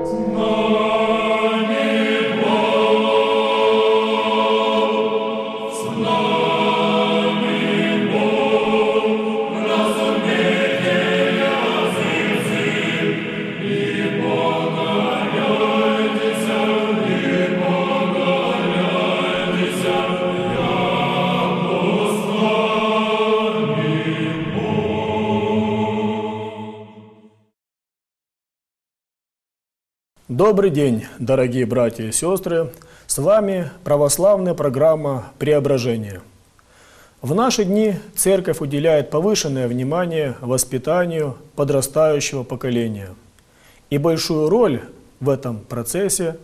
Добрый день, дорогие братья и сестры! С вами православная программа «Преображение». В наши дни Церковь уделяет повышенное внимание воспитанию подрастающего поколения. И большую роль в этом процессе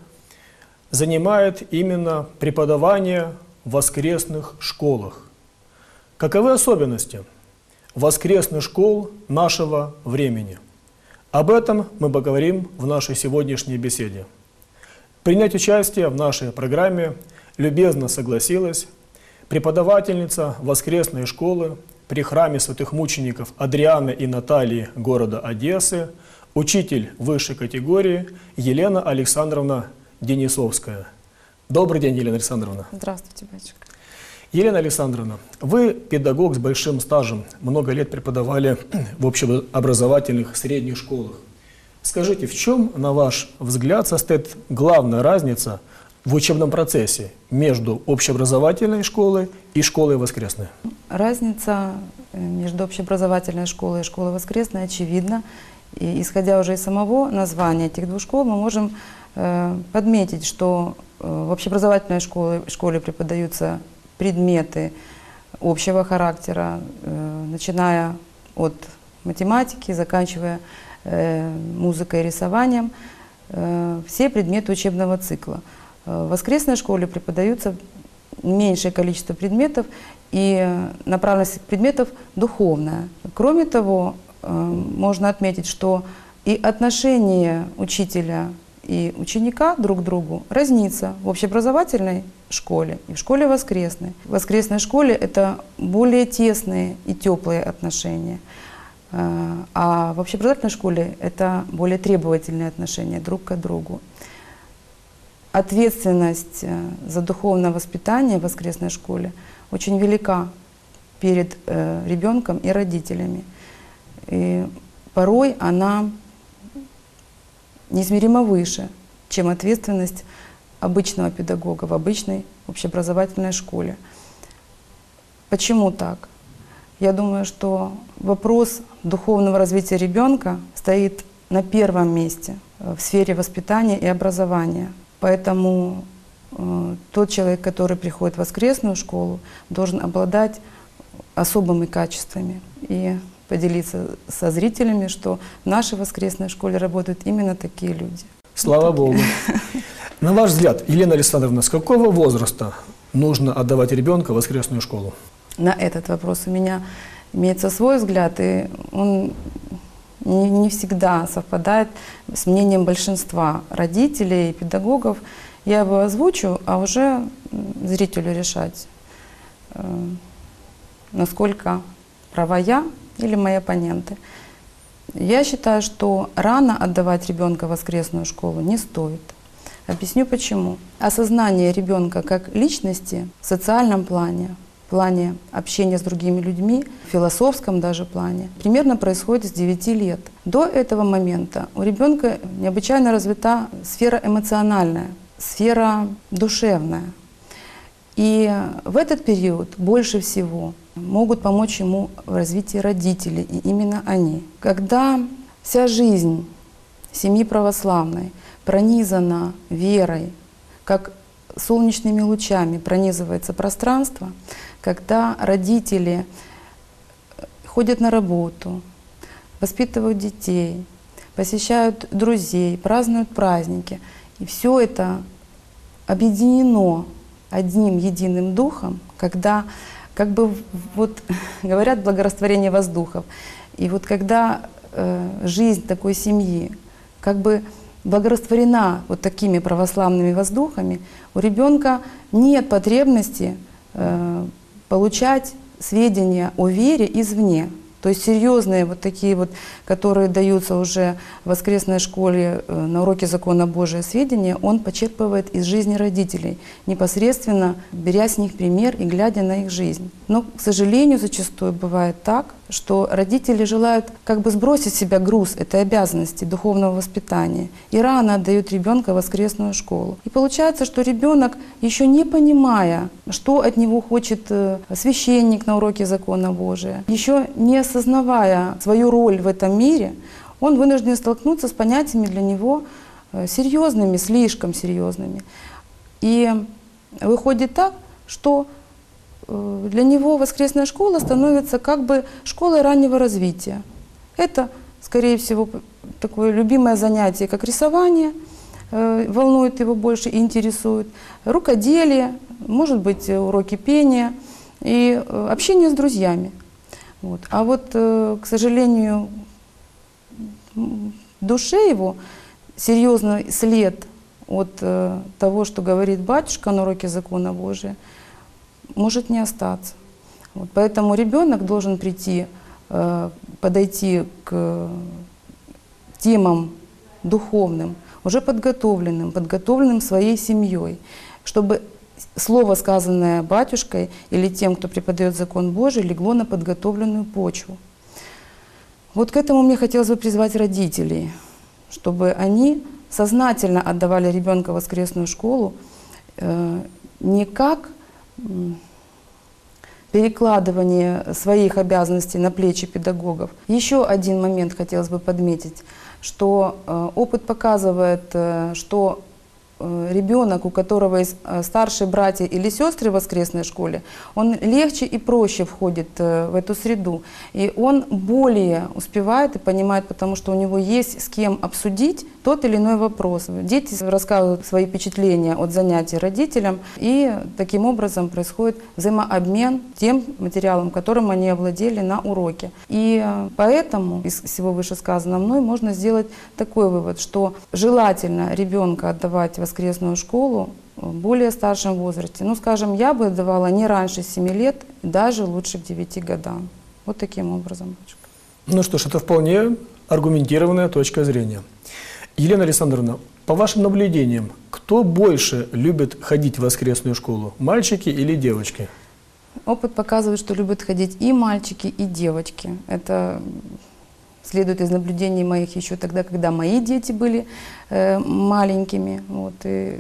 занимает именно преподавание в воскресных школах. Каковы особенности воскресных школ нашего времени? Об этом мы поговорим в нашей сегодняшней беседе. Принять участие в нашей программе любезно согласилась преподавательница воскресной школы при храме святых мучеников Адрианы и Натальи города Одессы, учитель высшей категории Елена Александровна Денисовская. Добрый день, Елена Александровна. Здравствуйте, батюшка. Елена Александровна, вы педагог с большим стажем, много лет преподавали в общеобразовательных средних школах. Скажите, в чем, на ваш взгляд, состоит главная разница в учебном процессе между общеобразовательной школой и школой воскресной? Разница между общеобразовательной школой и школой воскресной очевидна. И исходя уже из самого названия этих двух школ, мы можем подметить, что в общеобразовательной школе преподаются предметы общего характера, начиная от математики, заканчивая музыкой и рисованием, все предметы учебного цикла. В воскресной школе преподаются меньшее количество предметов, и направленность предметов духовная. Кроме того, можно отметить, что и отношение учителя и ученика друг к другу разнится в общеобразовательной школе и в школе воскресной. В воскресной школе это более тесные и теплые отношения, а в общеобразовательной школе это более требовательные отношения друг к другу. Ответственность за духовное воспитание в воскресной школе очень велика перед ребенком и родителями. И порой она неизмеримо выше, чем ответственность обычного педагога в обычной общеобразовательной школе. Почему так? Я думаю, что вопрос духовного развития ребенка стоит на первом месте в сфере воспитания и образования. Поэтому тот человек, который приходит в воскресную школу, должен обладать особыми качествами и поделиться со зрителями, что в нашей воскресной школе работают именно такие люди. Слава Богу. На ваш взгляд, Елена Александровна, с какого возраста нужно отдавать ребенка в воскресную школу? На этот вопрос у меня имеется свой взгляд, и он не всегда совпадает с мнением большинства родителей и педагогов. Я его озвучу, а уже зрителю решать, насколько права я или мои оппоненты. Я считаю, что рано отдавать ребенка в воскресную школу не стоит. Объясню почему. Осознание ребенка как личности в социальном плане, в плане общения с другими людьми, в философском даже плане, примерно происходит с 9 лет. До этого момента у ребенка необычайно развита сфера эмоциональная, сфера душевная. И в этот период больше всего могут помочь ему в развитии родители, и именно они. Когда вся жизнь семьи православной пронизана верой, как солнечными лучами пронизывается пространство, когда родители ходят на работу, воспитывают детей, посещают друзей, празднуют праздники, и все это объединено одним единым духом, когда, как бы, вот говорят, благорастворение воздухов. И вот когда жизнь такой семьи как бы благорастворена вот такими православными воздухами, у ребенка нет потребности получать сведения о вере извне. То есть серьезные вот такие вот, которые даются уже в воскресной школе на уроке закона Божия сведения, он почерпывает из жизни родителей, непосредственно беря с них пример и глядя на их жизнь. Но, к сожалению, зачастую бывает так, что родители желают как бы сбросить с себя груз этой обязанности духовного воспитания и рано отдают ребенка в воскресную школу. И получается, что ребенок, еще не понимая, что от него хочет священник на уроке закона Божия, еще не осознавая свою роль в этом мире, он вынужден столкнуться с понятиями для него серьезными, слишком серьезными. И выходит так, что для него воскресная школа становится как бы школой раннего развития. Это, скорее всего, такое любимое занятие, как рисование, волнует его больше и интересует, рукоделие, может быть, уроки пения и общение с друзьями. Вот. А вот, к сожалению, в душе его серьезный след от того, что говорит батюшка на уроке закона Божия, может не остаться. Вот. Поэтому ребенок должен прийти, подойти к темам духовным, уже подготовленным своей семьей, чтобы слово, сказанное батюшкой или тем, кто преподает закон Божий, легло на подготовленную почву. Вот к этому мне хотелось бы призвать родителей, чтобы они сознательно отдавали ребенка в воскресную школу не как перекладывание своих обязанностей на плечи педагогов. Еще один момент хотелось бы подметить, что опыт показывает, что ребенок, у которого есть старшие братья или сестры в воскресной школе, он легче и проще входит в эту среду. И он более успевает и понимает, потому что у него есть с кем обсудить тот или иной вопрос. Дети рассказывают свои впечатления от занятий родителям, и таким образом происходит взаимообмен тем материалом, которым они овладели на уроке. И поэтому из всего вышесказанного мной можно сделать такой вывод, что желательно ребенка отдавать в воскресную школу в более старшем возрасте. Ну, скажем, я бы давала не раньше 7 лет, даже лучше к 9 годам. Вот таким образом. Ну что ж, это вполне аргументированная точка зрения. Елена Александровна, по вашим наблюдениям, кто больше любит ходить в воскресную школу, мальчики или девочки? Опыт показывает, что любят ходить и мальчики, и девочки. Это следует из наблюдений моих еще тогда, когда мои дети были маленькими. Вот, и,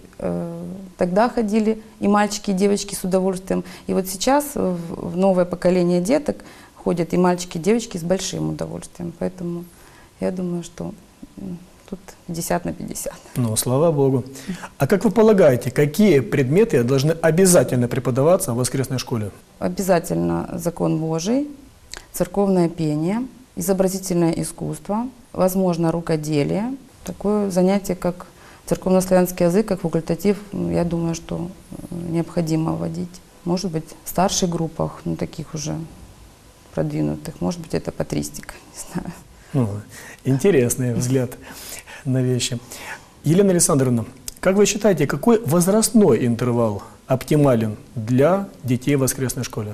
тогда ходили и мальчики, и девочки с удовольствием. И вот сейчас в новое поколение деток ходят и мальчики, и девочки с большим удовольствием. Поэтому я думаю, что тут 50 на 50. Ну, слава Богу. А как вы полагаете, какие предметы должны обязательно преподаваться в воскресной школе? Обязательно закон Божий, церковное пение, изобразительное искусство, возможно, рукоделие. Такое занятие, как церковнославянский язык, как факультатив, я думаю, что необходимо вводить. Может быть, в старших группах, ну, таких уже продвинутых, может быть, это патристика, не знаю. Ну, интересный взгляд на вещи. Елена Александровна, как вы считаете, какой возрастной интервал оптимален для детей в воскресной школе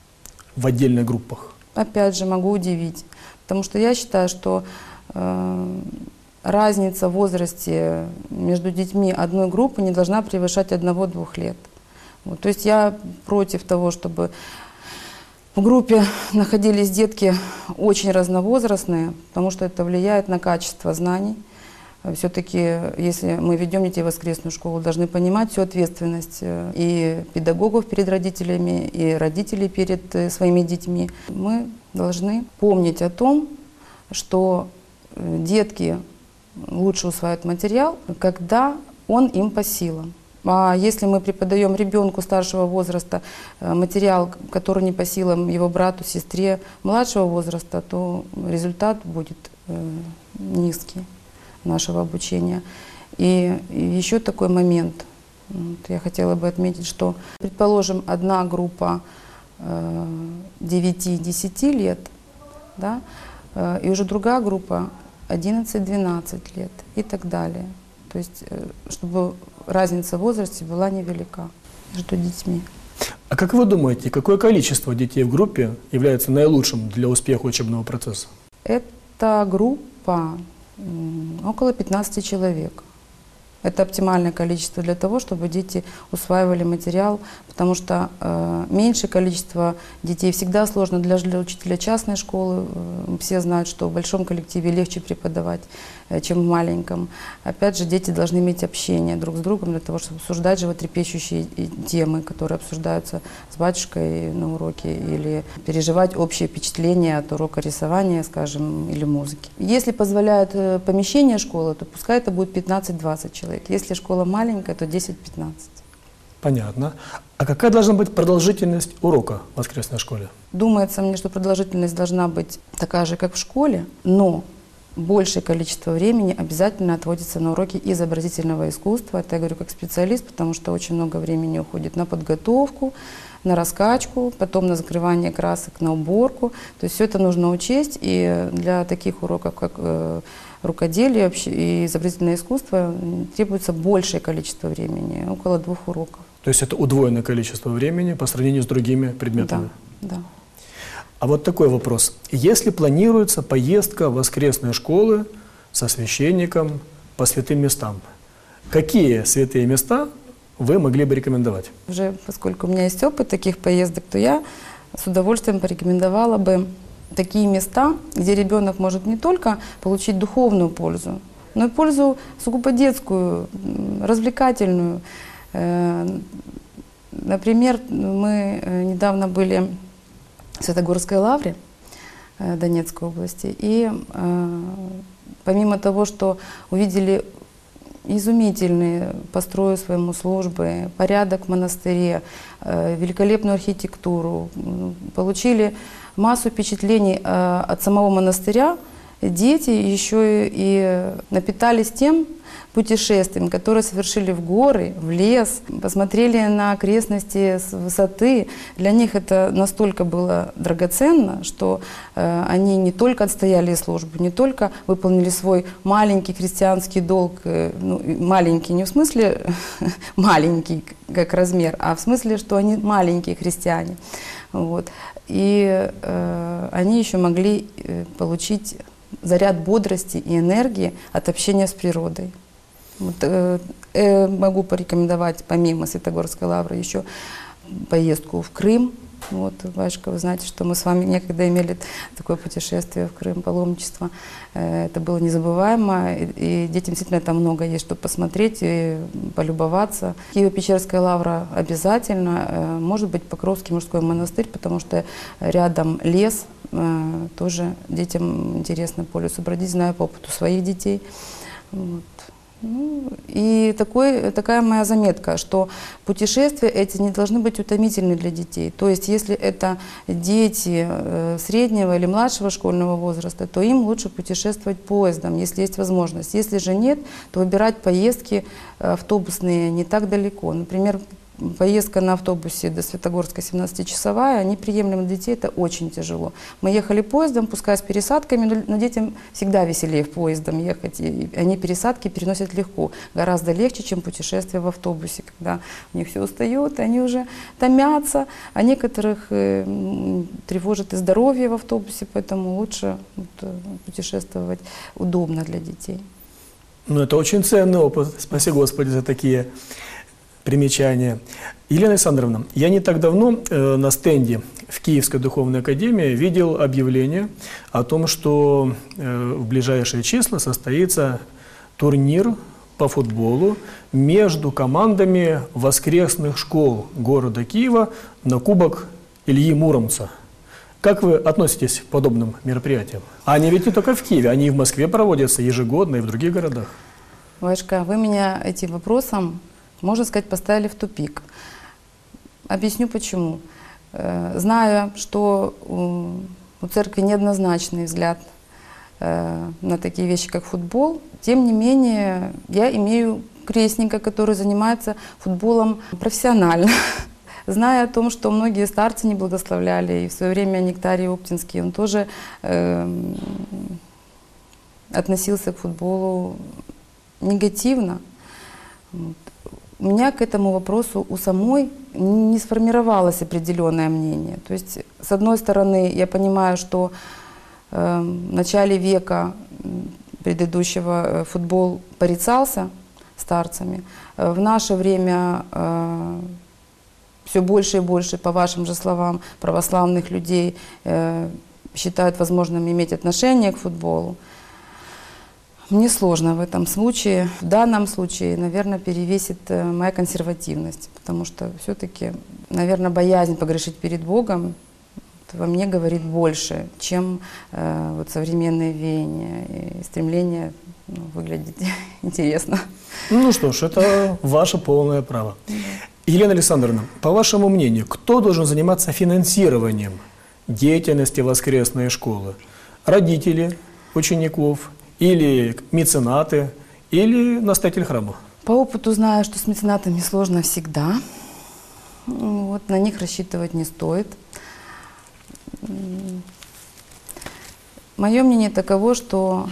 в отдельных группах? Опять же, могу удивить, потому что я считаю, что разница в возрасте между детьми одной группы не должна превышать 1-2 лет. Вот, то есть я против того, чтобы в группе находились детки очень разновозрастные, потому что это влияет на качество знаний. Все-таки, если мы ведем детей в воскресную школу, должны понимать всю ответственность и педагогов перед родителями, и родителей перед своими детьми. Мы должны помнить о том, что детки лучше усваивают материал, когда он им по силам. А если мы преподаем ребенку старшего возраста материал, который не по силам его брату, сестре младшего возраста, то результат будет низкий нашего обучения. И еще такой момент. Вот я хотела бы отметить, что, предположим, одна группа 9-10 лет, да, и уже другая группа 11-12 лет и так далее. То есть, чтобы разница в возрасте была невелика между детьми. А как вы думаете, какое количество детей в группе является наилучшим для успеха учебного процесса? Эта группа около 15 человек. Это оптимальное количество для того, чтобы дети усваивали материал, потому что меньшее количество детей всегда сложно для учителя частной школы. Все знают, что в большом коллективе легче преподавать, чем в маленьком. Опять же, дети должны иметь общение друг с другом для того, чтобы обсуждать животрепещущие темы, которые обсуждаются с батюшкой на уроке, или переживать общие впечатления от урока рисования, скажем, или музыки. Если позволяет помещение школы, то пускай это будет 15-20 человек. Если школа маленькая, то 10-15. Понятно. А какая должна быть продолжительность урока в воскресной школе? Думается мне, что продолжительность должна быть такая же, как в школе, но большее количество времени обязательно отводится на уроки изобразительного искусства. Это я говорю как специалист, потому что очень много времени уходит на подготовку, на раскачку, потом на закрывание красок, на уборку. То есть все это нужно учесть, и для таких уроков, как рукоделие и изобразительное искусство, требуется большее количество времени, около 2 уроков. То есть это удвоенное количество времени по сравнению с другими предметами? Да, да. А вот такой вопрос. Если планируется поездка в воскресные школы со священником по святым местам, какие святые места вы могли бы рекомендовать? Уже поскольку у меня есть опыт таких поездок, то я с удовольствием порекомендовала бы такие места, где ребенок может не только получить духовную пользу, но и пользу сугубо детскую, развлекательную. Например, мы недавно были в Святогорской лавре Донецкой области, и помимо того, что увидели изумительные по строю своему службы, порядок в монастыре, великолепную архитектуру, получили массу впечатлений от самого монастыря, дети еще и напитались тем путешествием, которые совершили в горы, в лес, посмотрели на окрестности с высоты. Для них это настолько было драгоценно, что они не только отстояли службу, не только выполнили свой маленький христианский долг, ну, маленький не в смысле маленький как размер, а в смысле, что они маленькие христиане. Вот. И они еще могли получить заряд бодрости и энергии от общения с природой. Вот, могу порекомендовать помимо Святогорской лавры еще поездку в Крым. Вот, батюшка, вы знаете, что мы с вами некогда имели такое путешествие в Крым, паломничество. Это было незабываемо, и детям действительно там много есть, что посмотреть и полюбоваться. Киево-Печерская лавра обязательно, может быть, Покровский мужской монастырь, потому что рядом лес, тоже детям интересно полюс бродить, знаю по опыту своих детей. Вот. Ну, и такая моя заметка, что путешествия эти не должны быть утомительны для детей. То есть, если это дети среднего или младшего школьного возраста, то им лучше путешествовать поездом, если есть возможность. Если же нет, то выбирать поездки автобусные не так далеко. Например, поездка на автобусе до Светогорска 17-часовая, неприемлема для детей, это очень тяжело. Мы ехали поездом, пускай с пересадками, но детям всегда веселее в поездом ехать. И они пересадки переносят легко, гораздо легче, чем путешествие в автобусе, когда у них все устает, они уже томятся, а некоторых тревожит и здоровье в автобусе, поэтому лучше путешествовать удобно для детей. Ну, это очень ценный опыт. Спасибо, Господи, за такие примечания. Елена Александровна, я не так давно на стенде в Киевской духовной академии видел объявление о том, что в ближайшие числа состоится турнир по футболу между командами воскресных школ города Киева на Кубок Ильи Муромца. Как вы относитесь к подобным мероприятиям? Они ведь не только в Киеве, они и в Москве проводятся ежегодно, и в других городах. Васька, вы меня этим вопросом, можно сказать, поставили в тупик. Объясню почему. Зная, что у церкви неоднозначный взгляд на такие вещи, как футбол, тем не менее я имею крестника, который занимается футболом профессионально. Зная о том, что многие старцы не благословляли, и в свое время Нектарий Оптинский, он тоже относился к футболу негативно. У меня к этому вопросу у самой не сформировалось определенное мнение. То есть, с одной стороны, я понимаю, что в начале века предыдущего футбол порицался старцами. В наше время все больше и больше, по вашим же словам, православных людей считают возможным иметь отношение к футболу. Мне сложно в этом случае. В данном случае, наверное, перевесит моя консервативность, потому что все-таки, наверное, боязнь погрешить перед Богом во мне говорит больше, чем вот современные веяния и стремление выглядеть интересно. Ну что ж, это ваше полное право. Елена Александровна, по вашему мнению, кто должен заниматься финансированием деятельности воскресной школы? Родители учеников или меценаты, или настоятель храма? По опыту знаю, что с меценатами сложно всегда. Вот, на них рассчитывать не стоит. Мое мнение таково, что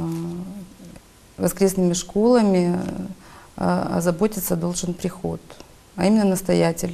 воскресными школами озаботиться должен приход, а именно настоятель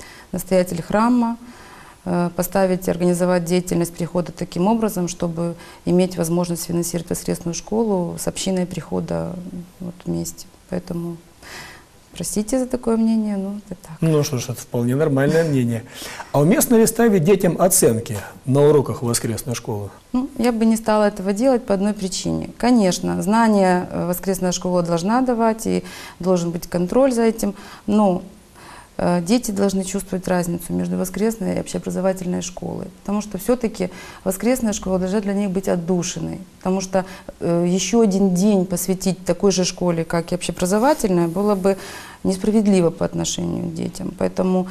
храма, поставить, организовать деятельность прихода таким образом, чтобы иметь возможность финансировать воскресную школу с общиной прихода вот вместе. Поэтому простите за такое мнение, но это так. Ну что ж, это вполне нормальное мнение. А уместно ли ставить детям оценки на уроках воскресной школы? Ну, я бы не стала этого делать по одной причине. Конечно, знания воскресная школа должна давать, и должен быть контроль за этим, но дети должны чувствовать разницу между воскресной и общеобразовательной школой, потому что все-таки воскресная школа должна для них быть отдушиной, потому что еще один день посвятить такой же школе, как и общеобразовательная, было бы несправедливо по отношению к детям. Поэтому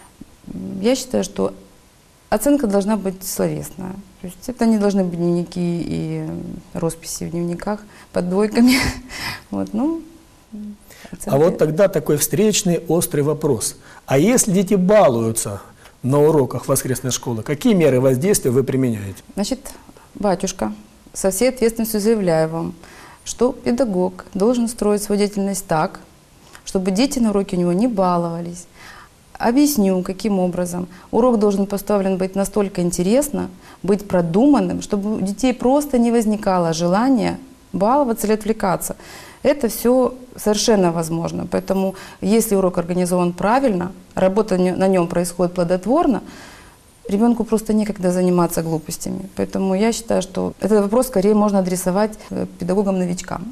я считаю, что оценка должна быть словесная. То есть это не должны быть дневники и росписи в дневниках под двойками. Вот, ну, а вот тогда такой встречный острый вопрос. А если дети балуются на уроках воскресной школы, какие меры воздействия вы применяете? Значит, батюшка, со всей ответственностью заявляю вам, что педагог должен строить свою деятельность так, чтобы дети на уроке у него не баловались. Объясню, каким образом. Урок должен поставлен быть настолько интересно, быть продуманным, чтобы у детей просто не возникало желания баловаться или отвлекаться. Это все совершенно возможно. Поэтому, если урок организован правильно, работа на нем происходит плодотворно, ребенку просто некогда заниматься глупостями. Поэтому я считаю, что этот вопрос скорее можно адресовать педагогам-новичкам.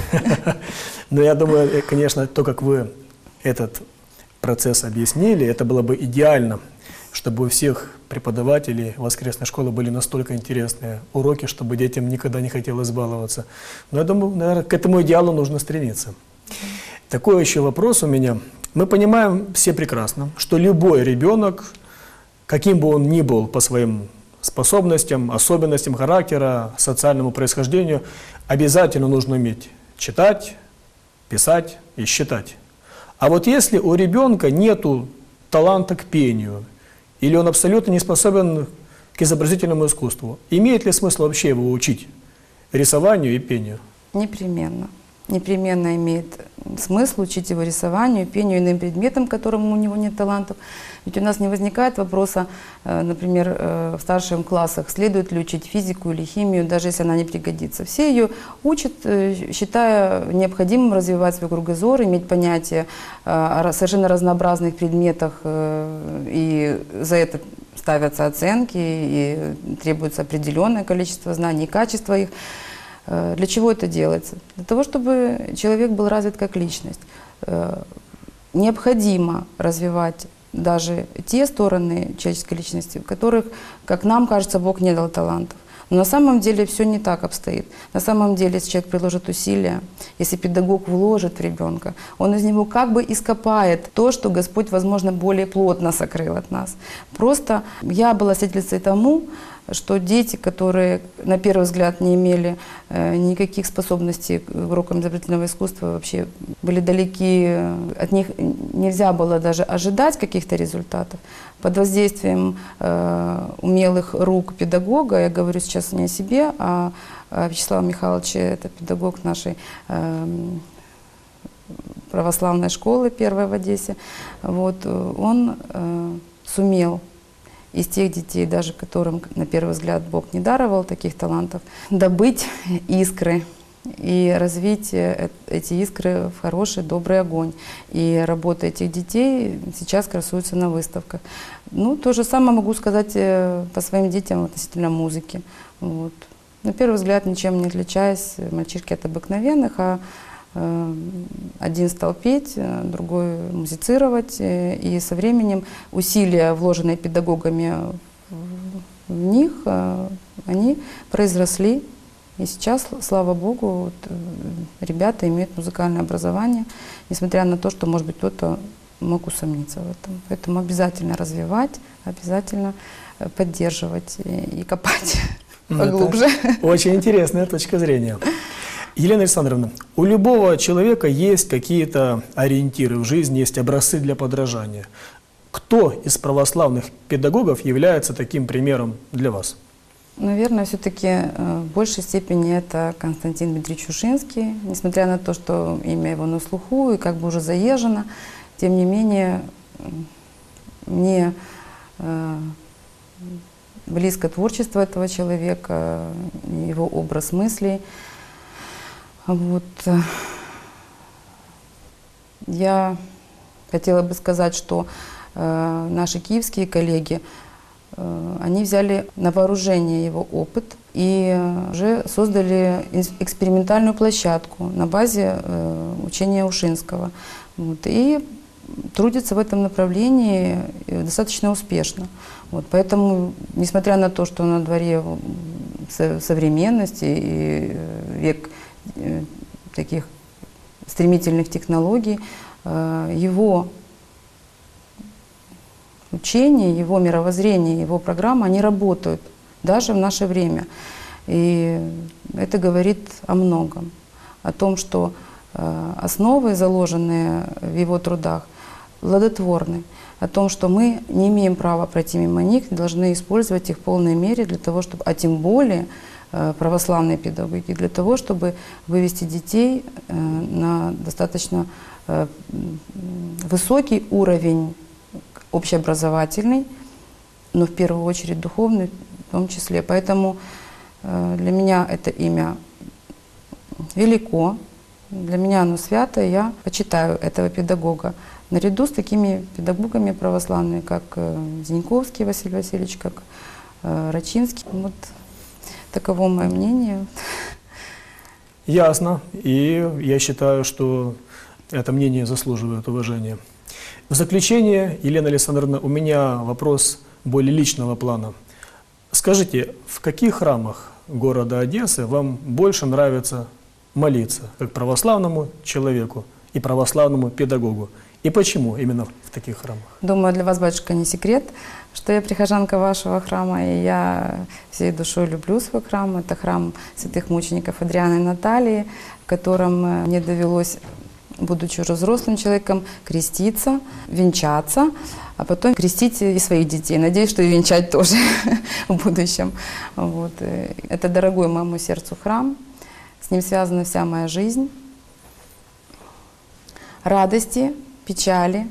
Но я думаю, конечно, то, как вы этот процесс объяснили, это было бы идеально, чтобы у всех преподавателей воскресной школы были настолько интересные уроки, чтобы детям никогда не хотелось баловаться. Но я думаю, наверное, к этому идеалу нужно стремиться. Такой еще вопрос у меня. Мы понимаем все прекрасно, что любой ребенок, каким бы он ни был по своим способностям, особенностям характера, социальному происхождению, обязательно нужно уметь читать, писать и считать. А вот если у ребенка нету таланта к пению, или он абсолютно не способен к изобразительному искусству, имеет ли смысл вообще его учить рисованию и пению? Непременно. Непременно имеет смысл учить его рисованию, пению, иным предметам, к которым у него нет талантов. Ведь у нас не возникает вопроса, например, в старших классах, следует ли учить физику или химию, даже если она не пригодится. Все ее учат, считая необходимым развивать свой кругозор, иметь понятие о совершенно разнообразных предметах, и за это ставятся оценки, и требуется определенное количество знаний и качество их. Для чего это делается? Для того, чтобы человек был развит как личность. Необходимо развивать даже те стороны человеческой личности, в которых, как нам кажется, Бог не дал талантов. Но на самом деле все не так обстоит. На самом деле, если человек приложит усилия, если педагог вложит в ребенка, он из него как бы ископает то, что Господь, возможно, более плотно сокрыл от нас. Просто я была свидетельницей тому, что дети, которые на первый взгляд не имели никаких способностей к урокам изобразительного искусства, вообще были далеки, от них нельзя было даже ожидать каких-то результатов. Под воздействием умелых рук педагога, я говорю сейчас не о себе, а о Вячеславе Михайловиче, это педагог нашей православной школы первой в Одессе, вот, он сумел из тех детей, даже которым на первый взгляд Бог не даровал таких талантов, добыть искры и развить эти искры в хороший, добрый огонь. И работа этих детей сейчас красуется на выставках. Ну, то же самое могу сказать по своим детям относительно музыки. Вот. На первый взгляд, ничем не отличаясь, мальчишки от обыкновенных, а один стал петь, другой музицировать. И со временем усилия, вложенные педагогами в них, они произросли. И сейчас, слава Богу, вот, ребята имеют музыкальное образование, несмотря на то, что, может быть, кто-то мог усомниться в этом. Поэтому обязательно развивать, обязательно поддерживать и копать поглубже. Это очень интересная точка зрения. Елена Александровна, у любого человека есть какие-то ориентиры в жизни, есть образцы для подражания. Кто из православных педагогов является таким примером для вас? Наверное, все-таки в большей степени это Константин Дмитриевич Ушинский. Несмотря на то, что имя его на слуху и как бы уже заезжено, тем не менее мне близко творчество этого человека, его образ мыслей. Вот. Я хотела бы сказать, что наши киевские коллеги, они взяли на вооружение его опыт и уже создали экспериментальную площадку на базе учения Ушинского. Вот, и трудятся в этом направлении достаточно успешно. Вот, поэтому, несмотря на то, что на дворе современности и век таких стремительных технологий, его учение, его мировоззрение, его программа, они работают даже в наше время. И это говорит о многом. О том, что основы, заложенные в его трудах, плодотворны. О том, что мы не имеем права пройти мимо них, должны использовать их в полной мере для того, чтобы, а тем более православные педагоги, для того, чтобы вывести детей на достаточно высокий уровень общеобразовательный, но в первую очередь духовный в том числе. Поэтому для меня это имя велико, для меня оно свято, и я почитаю этого педагога. Наряду с такими педагогами православными, как Зиньковский Василий Васильевич, как Рачинский. Вот таково мое мнение. Ясно. И я считаю, что это мнение заслуживает уважения. В заключение, Елена Александровна, у меня вопрос более личного плана. Скажите, в каких храмах города Одессы вам больше нравится молиться, как православному человеку и православному педагогу? И почему именно в таких храмах? Думаю, для вас, батюшка, не секрет, что я прихожанка вашего храма, и я всей душой люблю свой храм. Это храм святых мучеников Адриана и Натальи, в котором мне довелось, будучи уже взрослым человеком, креститься, венчаться, а потом крестить и своих детей. Надеюсь, что и венчать тоже в будущем. Вот. Это дорогой моему сердцу храм, с ним связана вся моя жизнь. Радости, печали.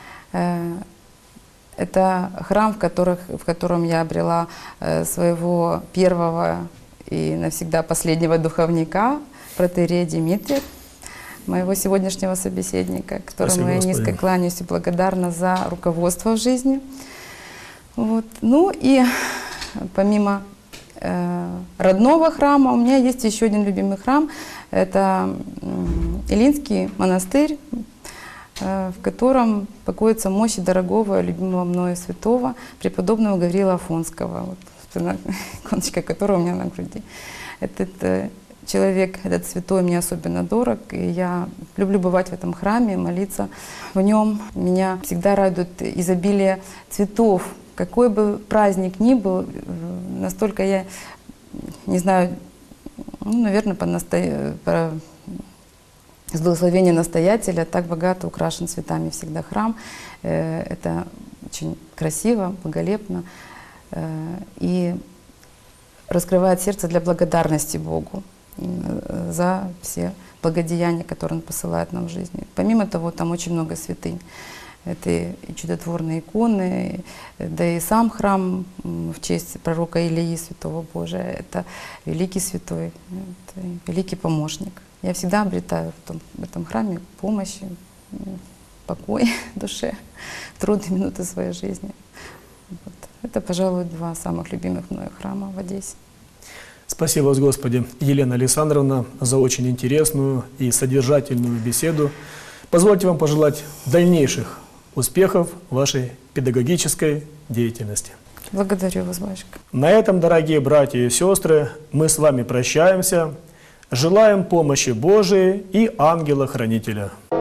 Это храм, в котором я обрела своего первого и навсегда последнего духовника, протоиерея Дмитрия, моего сегодняшнего собеседника, которому я низко кланяюсь и благодарна за руководство в жизни. Вот. Ну и помимо родного храма у меня есть еще один любимый храм. Это Илинский монастырь, в котором покоится мощи дорогого, любимого мною святого, преподобного Гавриила Афонского, вот, иконочка которого у меня на груди. Этот человек, этот святой мне особенно дорог, и я люблю бывать в этом храме, молиться в нем. Меня всегда радует изобилие цветов. Какой бы праздник ни был, настолько я, не знаю, ну, наверное, по с благословения настоятеля так богато украшен цветами всегда храм. Это очень красиво, благолепно и раскрывает сердце для благодарности Богу за все благодеяния, которые Он посылает нам в жизни. Помимо того, там очень много святынь. Это и чудотворные иконы, да и сам храм в честь пророка Илии, святого Божия. Это великий святой, это великий помощник. Я всегда обретаю в этом храме помощь, покой душе в трудные минуты своей жизни. Вот. Это, пожалуй, два самых любимых мною храма в Одессе. Спасибо вас, Господи, Елена Александровна, за очень интересную и содержательную беседу. Позвольте вам пожелать дальнейших успехов в вашей педагогической деятельности. Благодарю вас, батюшка. На этом, дорогие братья и сестры, мы с вами прощаемся. Желаем помощи Божией и ангела-хранителя.